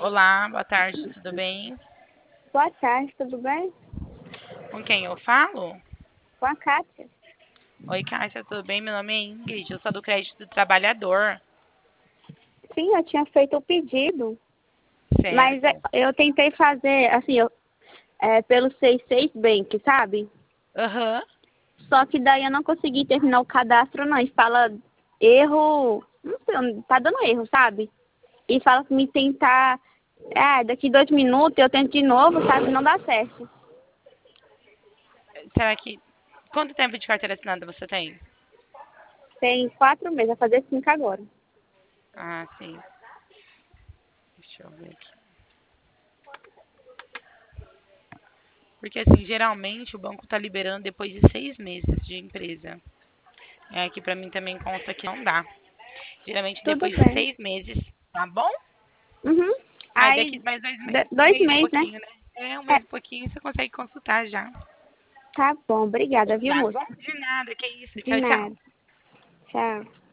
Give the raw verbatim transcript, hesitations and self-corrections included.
Olá, boa tarde, tudo bem? Boa tarde, tudo bem? Com quem eu falo? Com a Kátia. Oi, Cássia, tudo bem? Meu nome é Ingrid, eu sou do Crédito do Trabalhador, Sim, eu tinha feito o pedido, mas é, certo? eu tentei fazer, assim, eu, é, pelo seis seis Bank, sabe? Aham. Só que daí eu não consegui terminar o cadastro, não. E fala erro, não sei, tá dando erro, sabe? E fala que me tentar, é, daqui dois minutos eu tento de novo, sabe? Não dá certo. Será que... Quanto tempo de carteira assinada você tem? Tem quatro meses, vai fazer cinco agora. Ah, sim. Deixa eu ver aqui. Porque, assim, geralmente o banco tá liberando depois de seis meses de empresa. É, aqui pra mim também consta que não dá. Geralmente Tudo depois de bem. seis meses, tá bom? Uhum. Aí daqui Aí, mais dois do- meses, um dois mês e meses, né? pouquinho, né? É, um É, mês e pouquinho você consegue consultar já. tá bom, obrigada, viu, Tá moça? bom? De nada, que isso. De Tchau, tchau. nada. Tchau.